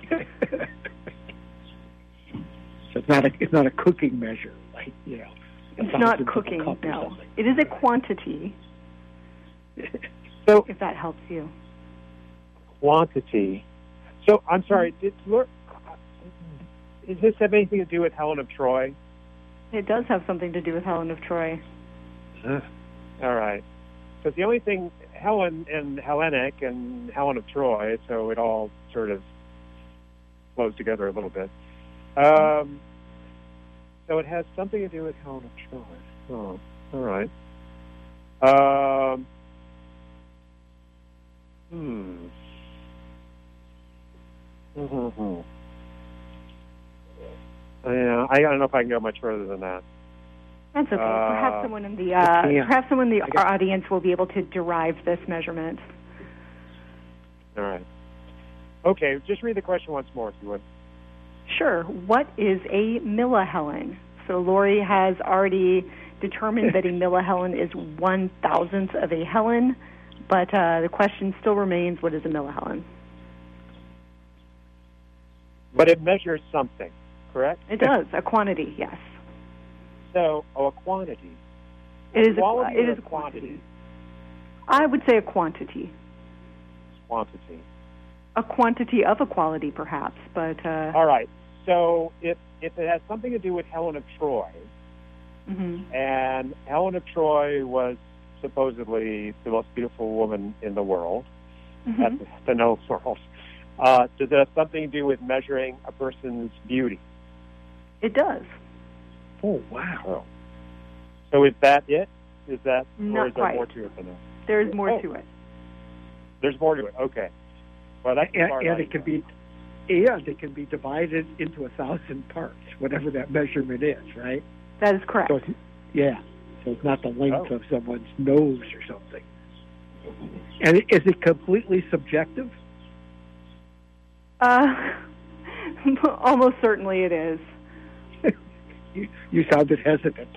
So it's not a it's not a cooking measure, like you know. It's not cooking. No, it is a quantity. So, if that helps you. Quantity. So I'm sorry. Did, does this have anything to do with Helen of Troy? It does have something to do with Helen of Troy. Uh, all right. Because the only thing, Helen and Hellenic and Helen of Troy, so it all sort of flows together a little bit. Um, so it has something to do with Helen of Troy. Oh, all right. Um, hmm. Mm-hmm. Yeah, I don't know if I can go much further than that. That's okay. Uh, perhaps someone in the uh, yeah. perhaps someone in the audience will be able to derive this measurement. All right. Okay, just read the question once more, if you would. Sure. What is a millihelen? So Lori has already determined that a millihelen is one thousandth of a helen, but uh, the question still remains: what is a millihelen? But it measures something, correct? It does. A quantity, yes. So, oh, a quantity. It is. Quality A, it or is a quantity. quantity. I would say a quantity. Quantity. A quantity of a quality, perhaps, but. Uh, All right. So, if if it has something to do with Helen of Troy, mm-hmm. and Helen of Troy was supposedly the most beautiful woman in the world, mm-hmm. at the, the known world, uh, does it have something to do with measuring a person's beauty? It does. Oh, wow. Oh. So is that it? Is that, Not or is there quite. more to it than that? There is more Oh. to it. There's more to it. Okay. Well, that's the And, part and I it can know. be and it can be divided into a thousand parts, whatever that measurement is, right? That is correct. So it's, yeah. So it's not the length Oh. of someone's nose or something. And is it completely subjective? Uh, almost certainly it is. You, you sounded hesitant.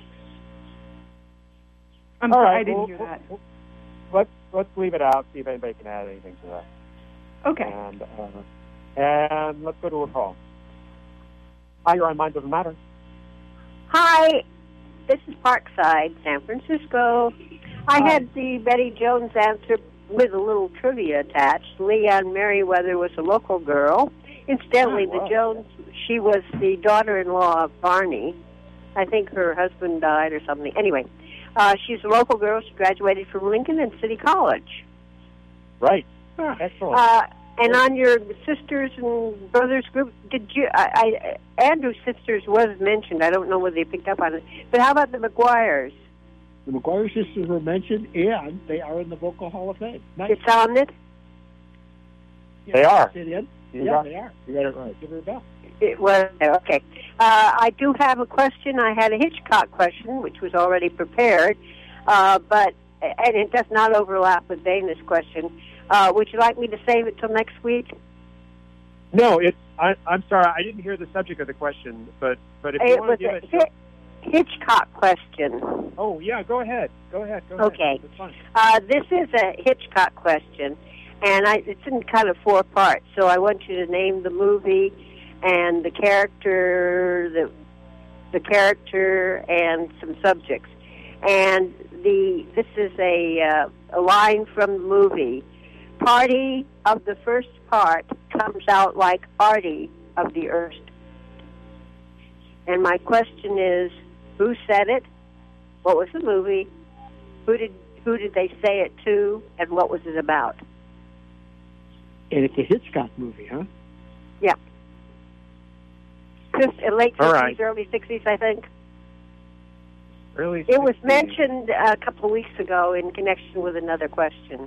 I'm All sorry, right, I didn't well, hear well, that. well, Let's let's leave it out. See if anybody can add anything to that. Okay. And uh, and let's go to a call. Hi, you're on Mind Doesn't Matter. Hi, this is Parkside, San Francisco. I Hi. had the Betty Jones answer with a little trivia attached. Leanne Merriweather was a local girl. Incidentally, Oh, wow. the Jones, she was the daughter-in-law of Barney. I think her husband died or something. Anyway, uh, she's a local girl. She graduated from Lincoln and City College. Right. Excellent. Uh, and on your sisters and brothers group, did you? I, I Andrew's sisters was mentioned. I don't know whether they picked up on it. But how about the McGuires? The McGuire sisters were mentioned, and they are in the Vocal Hall of Fame. Nice. It's on it. They are. Sit in. You Yeah, got- they are. You got it right. Give her a bell. It was okay. Uh, I do have a question. I had a Hitchcock question, which was already prepared, uh, but and it does not overlap with Dana's question. Uh, would you like me to save it till next week? No, it's. I, I'm sorry, I didn't hear the subject of the question, but but if you It want was to give a it. Hit- Hitchcock question. Oh yeah, go ahead. Go ahead. Go ahead. Okay. That's fine. Uh, this is a Hitchcock question, and I, it's in kind of four parts. So I want you to name the movie and the character, the the character, and some subjects. And the this is a uh, a line from the movie. Party of the first part comes out like Artie of the Earth. And my question is, who said it? What was the movie? Who did who did they say it to? And what was it about? And it's a Hitchcock movie, huh? Yeah. Just uh, late All fifties, right. early sixties, I think. Early It was sixties. mentioned a couple of weeks ago in connection with another question.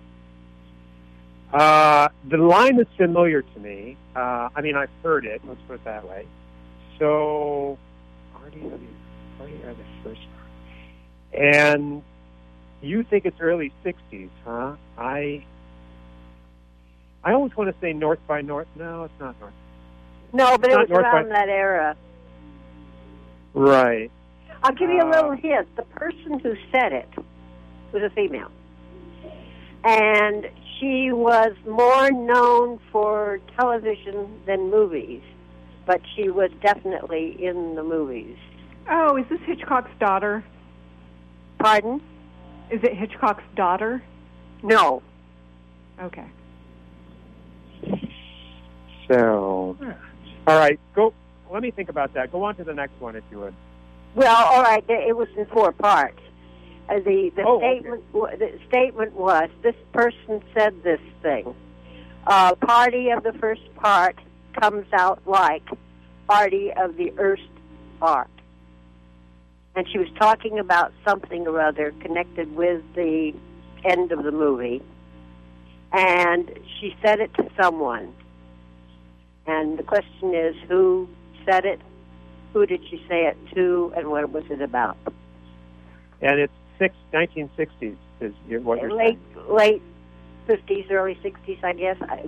Uh, the line is familiar to me. Uh, I mean, I've heard it. Let's put it that way. So, Artie are the, Artie are the first. And you think it's early sixties, huh? I I always want to say North by North. No, it's not North. No, but It's it not was North around by- that era. Right. I'll give you a Uh, little hint. The person who said it was a female. And she was more known for television than movies, but she was definitely in the movies. Oh, is this Hitchcock's daughter? Pardon? Is it Hitchcock's daughter? No. Okay. So, all right. Go. Let me think about that. Go on to the next one, if you would. Well, all right. It was in four parts. Uh, the the Oh, okay. statement w- the statement was this person said this thing. Uh, party of the first part comes out like party of the first part, and she was talking about something or other connected with the end of the movie, and she said it to someone. And the question is, who said it? Who did she say it to, and what was it about? And it's six, nineteen sixties is your- what you're late saying. late fifties, early sixties, I guess. I,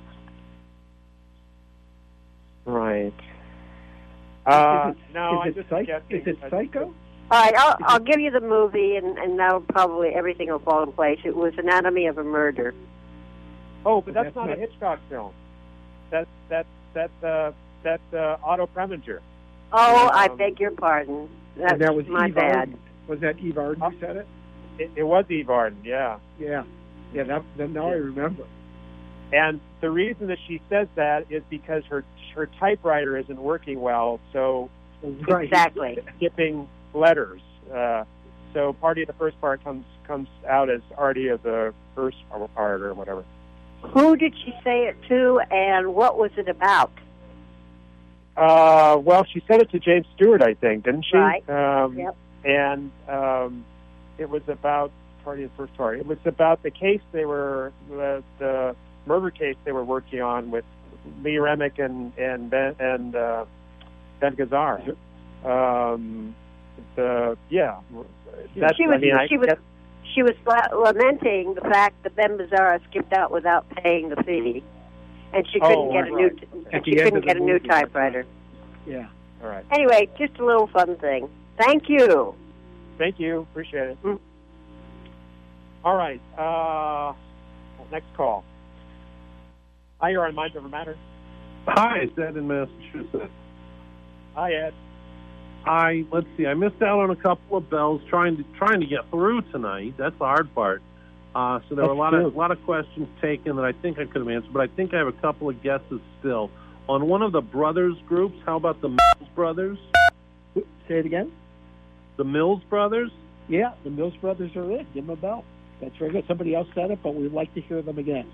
Right. Uh, is it, no, is I'm it just Psych- guessing. Is it I- Psycho? all right, I'll, I'll give you the movie, and, and now probably everything will fall in place. It was Anatomy of a Murder. Oh, but that's, That's not, not- a Hitchcock film. That's that's that's uh, that's uh, Otto Preminger. Oh, I Um, beg your pardon. That's and that was my Eve bad. Arden. Was that Eve Arden who said it? It, it was Eve Arden, yeah. Yeah. Yeah, that, that, now I remember. And the reason that she says that is because her her typewriter isn't working well, so Right. Exactly. skipping letters. Uh, so party of the first part comes comes out as Artie of the first part or whatever. Who did she say it to, and what was it about? Uh, well, she said it to James Stewart, I think, didn't she? Right. Um, Yep. And um, it was about party of the first part. It was about the case they were the, the murder case they were working on with Lee Remick and and Ben and uh, Ben Gazzara. Um, the yeah, that's she was, I mean I she was, guess, she was la- lamenting the fact that Ben Gazzara skipped out without paying the fee, and she couldn't Oh, get a right. new At and the she end couldn't of the get a new movie. typewriter. Yeah. all right. Anyway, just a little fun thing. Thank you. Thank you. Appreciate it. Mm. All right. Uh, next call. Hi, you're on Minds Over Matter. Hi, it's Ed in Massachusetts. Hi, Ed. I let's see. I missed out on a couple of bells trying to trying to get through tonight. That's the hard part. Uh, so there were a That's lot true. of a lot of questions taken that I think I could have answered, but I think I have a couple of guesses still. On one of the brothers groups, how about the Mills brothers? Say it again? The Mills brothers? Yeah, the Mills brothers are it. Give them a bell. That's very good. Somebody else said it, but we'd like to hear them again.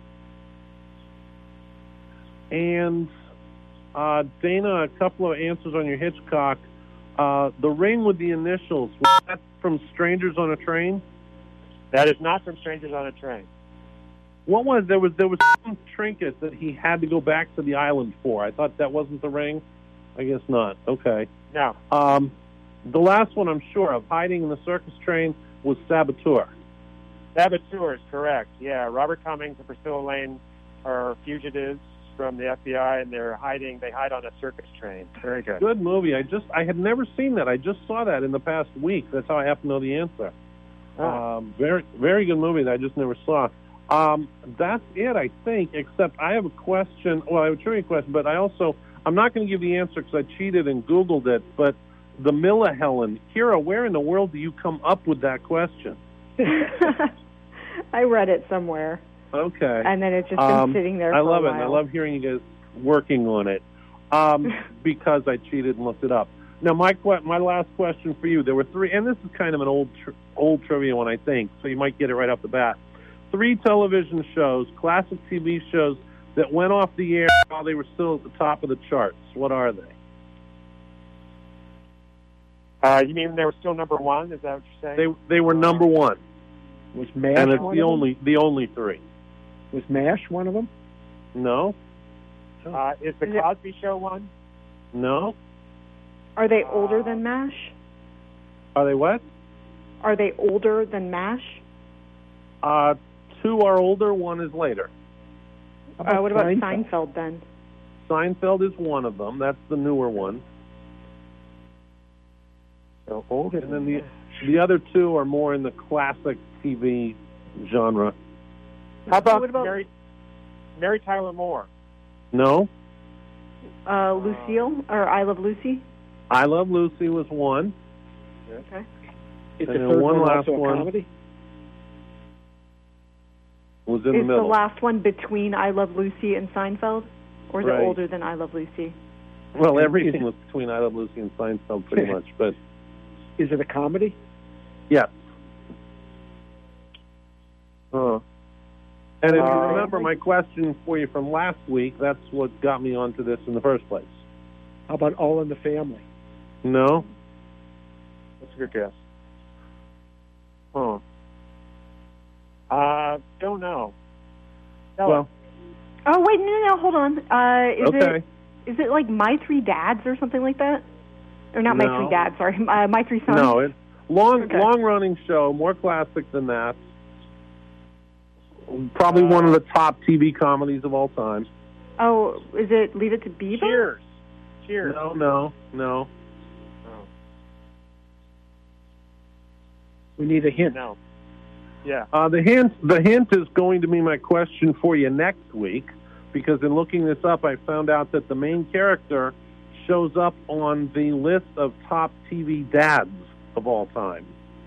And uh, Dana, a couple of answers on your Hitchcock. Uh, the ring with the initials, was that from Strangers on a Train? That is not from Strangers on a Train. What was there was there was some trinket that he had to go back to the island for. I thought that wasn't the ring. I guess not. Okay. No. Um, the last one I'm sure of, hiding in the circus train, was Saboteur. Saboteur is correct. Yeah, Robert Cummings and Priscilla Lane are fugitives from the F B I, and they're hiding. They hide on a circus train. Very good. Good movie. I just I had never seen that. I just saw that in the past week. That's how I happen to know the answer. Oh. Um, very very good movie that I just never saw. Um, that's it, I think. Except I have a question. Well, I have a trivia question, but I also I'm not going to give the answer because I cheated and Googled it. But the Milla Helen, Kira, where in the world do you come up with that question? I read it somewhere. Okay. And then it's just been um, sitting there I for love a it. while. I love hearing you guys working on it um, because I cheated and looked it up. Now, my que- my last question for you, there were three, and this is kind of an old tr- old trivia one, I think, so you might get it right off the bat. Three television shows, classic T V shows, that went off the air while they were still at the top of the charts. What are they? Uh, you mean they were still number one? Is that what you're saying? They they were number one. Was MASH and it's one the of them? only the only three. Was MASH one of them? No. Uh, is the Is it- Cosby Show one? No. Are they older than MASH? Are they what? Are they older than MASH? Uh, two are older, one is later. Uh, what about Seinfeld? Seinfeld then? Seinfeld is one of them. That's the newer one. So older And then than the the other two are more in the classic T V genre. How about, What about- Mary, Mary Tyler Moore? No. Uh, Lucille or I Love Lucy? I Love Lucy was one. Okay. Is the And then third one one last also a one. comedy? Was in Is the middle. the last one between I Love Lucy and Seinfeld? Or is Right. it older than I Love Lucy? Well, everything was between I Love Lucy and Seinfeld pretty much, but Is it a comedy? yes. Uh, and if you Uh, remember my question for you from last week, that's what got me onto this in the first place. How about All in the Family? No? That's a good guess. Huh. Uh, don't know. Tell Well, us. Oh wait, no, no, no, hold on. Uh, is okay. it is it like My Three Dads or something like that? Or not My No. Three Dads, sorry, uh, My Three Sons. No, it's long, Okay. long-running show, more classic than that. Probably one of the top T V comedies of all time. Oh, is it Leave It to Beaver? Cheers. Cheers. No, no, no. Oh, We need a hint. no. Yeah. Uh, the hint, the hint is going to be my question for you next week, because in looking this up, I found out that the main character shows up on the list of top T V dads of all time.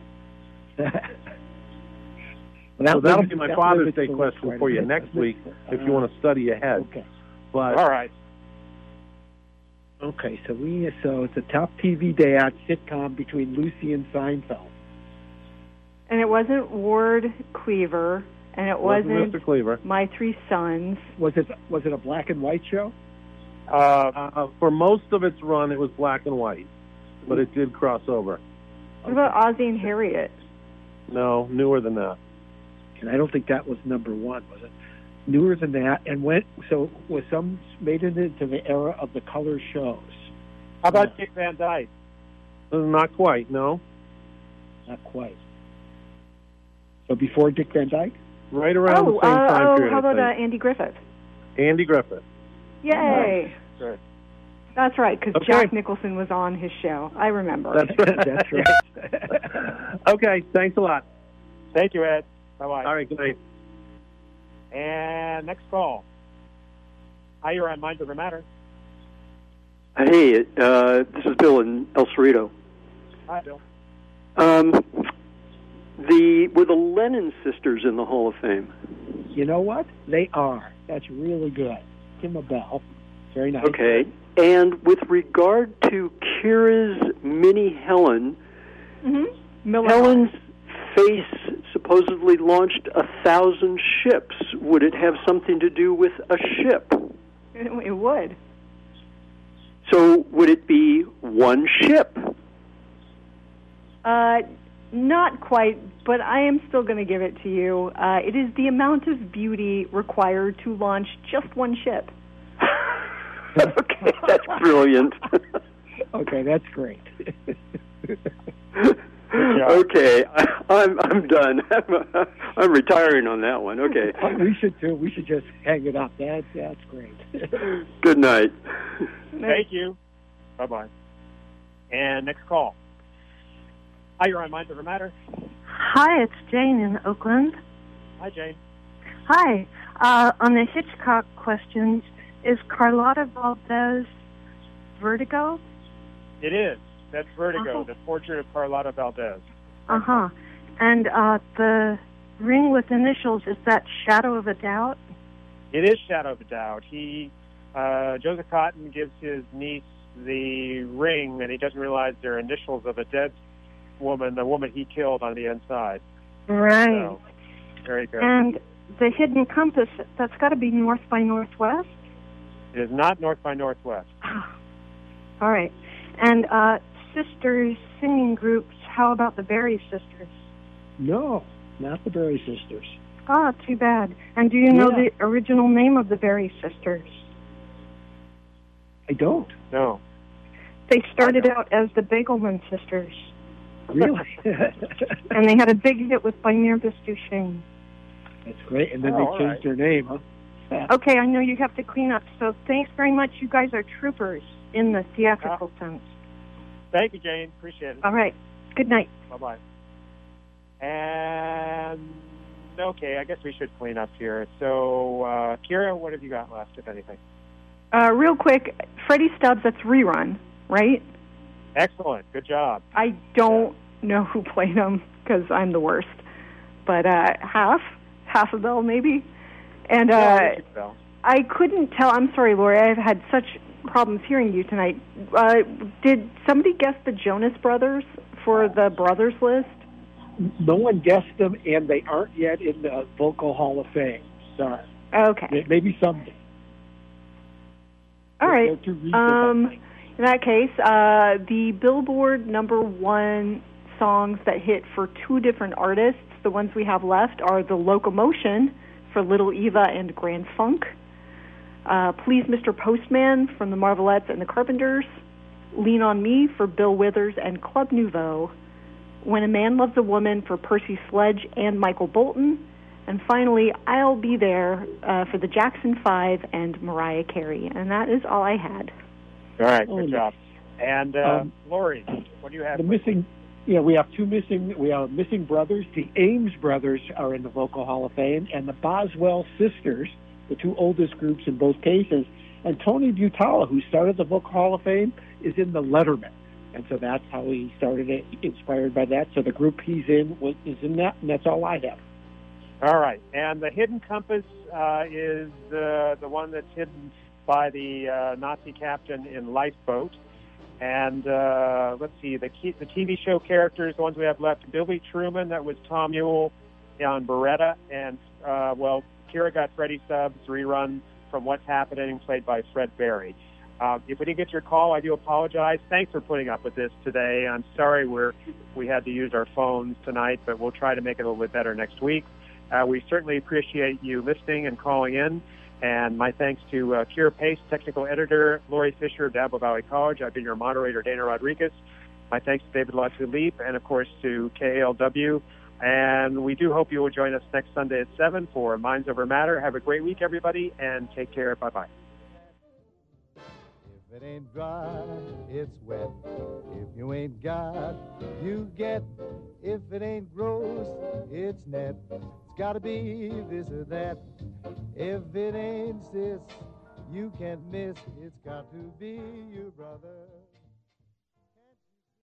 Well, So that'll limits- be my that Father's limits Day the list question quite a for you bit, next doesn't week, it? if you Uh, want to study ahead. Okay. But All right. Okay, so we so it's a top T V dad sitcom between Lucy and Seinfeld. And it wasn't Ward Cleaver, and it wasn't wasn't Mister Cleaver. My Three Sons. Was it was it a black and white show? Uh, Uh, for most of its run, it was black and white, but it did cross over. What about Ozzie and Harriet? No, newer than that. And I don't think that was number one, was it? Newer than that, and went so was some made it into the era of the color shows. how about Dick Van Dyke? Uh, Not quite, no. Not quite. So before Dick Van Dyke? Right around oh, the same uh, time oh, period. how I about uh, think. Andy Griffith? Andy Griffith. Yay! Good. That's right, because Okay. Jack Nicholson was on his show. I remember. That's right. That's right. Okay, thanks a lot. Thank you, Ed. Bye-bye. All right, good night. And next call. Hi, you're on Mind Over Matter. Hey, uh, this is Bill in El Cerrito. Hi, Bill. Um, the were the Lennon sisters in the Hall of Fame? You know what? They are. That's really good. Give them a bell. Very nice. Okay. And with regard to Kira's mini Helen, Mm-hmm. Miller. Helen's face supposedly launched a thousand ships. Would it have something to do with a ship? It, it would. So would it be one ship? Uh, Not quite, but I am still going to give it to you. Uh, it is the amount of beauty required to launch just one ship. Okay, that's brilliant. Okay, that's great. Okay, I, I'm I'm done. I'm, I'm retiring on that one. Okay. We should too. We should just hang it up. That's that's great. Good night. Thank you. Bye bye. And next call. Hi, you're on Minds Over Matter. Hi, it's Jane in Oakland. Hi, Jane. Hi. Uh, on the Hitchcock questions, is Carlotta Valdez Vertigo? It is. That's Vertigo, Uh-huh. the portrait of Carlotta Valdez. Uh-huh. And uh, the ring with initials, is that Shadow of a Doubt? It is Shadow of a Doubt. He, uh, Joseph Cotton gives his niece the ring, and he doesn't realize they're initials of a dead woman, the woman he killed on the inside. Right. So, very good. And the Hidden Compass, that's got to be North by Northwest? It is not North by Northwest. All right. And uh, sisters, singing groups, how about the Berry Sisters? No, not the Berry Sisters. Ah, too bad. And do you know Yeah. the original name of the Berry Sisters? I don't. No. They started out as the Bagelman Sisters. Really? And they had a big hit with By Mirvis Duchesne. That's great. And then Oh, they all changed right. their name, huh? Yeah. Okay, I know you have to clean up, so thanks very much. You guys are troopers in the theatrical sense. Thank you, Jane. Appreciate it. All right. Good night. Bye-bye. And, okay, I guess we should clean up here. So, uh, Kira, what have you got left, if anything? Uh, real quick, Freddie Stubbs, that's Rerun, right? Excellent. Good job. I don't know who played him because I'm the worst. But uh, half, half a bell maybe. And uh, Yeah, Richard Bell. I couldn't tell. I'm sorry, Lori. I've had such problems hearing you tonight. Uh, did somebody guess the Jonas Brothers for the Brothers list? No one guessed them, and they aren't yet in the Vocal Hall of Fame. Sorry. Okay. May- Maybe someday. All right. They're too recent, Um, I think. in that case, uh, the Billboard number one songs that hit for two different artists, the ones we have left, are The Locomotion for Little Eva and Grand Funk, uh, Please Mister Postman from the Marvelettes and the Carpenters, Lean on Me for Bill Withers and Club Nouveau, When a Man Loves a Woman for Percy Sledge and Michael Bolton, and finally, I'll Be There uh, for the Jackson Five and Mariah Carey. And that is all I had. All right, Oh, good no. job. And, uh, Um, Lori, what do you have? The missing, yeah, we have two missing. We have missing brothers. The Ames brothers are in the Vocal Hall of Fame, and the Boswell sisters, the two oldest groups in both cases. And Tony Butala, who started the Vocal Hall of Fame, is in the Letterman, and so that's how he started it. Inspired by that, so the group he's in was is in that, and that's all I have. All right, and the Hidden Compass uh, is uh, the one that's hidden by the uh, Nazi captain in Lifeboat. And uh, let's see, the key, the T V show characters, the ones we have left, Billy Truman, that was Tom Mule on Beretta, and, uh, well, Kira got Freddie Stubbs, Rerun from What's Happening, played by Fred Berry. Uh, if we didn't get your call, I do apologize. Thanks for putting up with this today. I'm sorry we're, we had to use our phones tonight, but we'll try to make it a little bit better next week. Uh, we certainly appreciate you listening and calling in. And my thanks to uh, Kira Pace, technical editor, Lori Fisher of Dabble Valley College. I've been your moderator, Dana Rodriguez. My thanks to David Latulippe, and, of course, to K L W. And we do hope you will join us next Sunday at seven for Minds Over Matter. Have a great week, everybody, and take care. Bye-bye. If it ain't dry, it's wet. If you ain't got, you get. If it ain't gross, it's net. It's gotta be this or that. If it ain't sis, you can't miss. It's got to be your brother.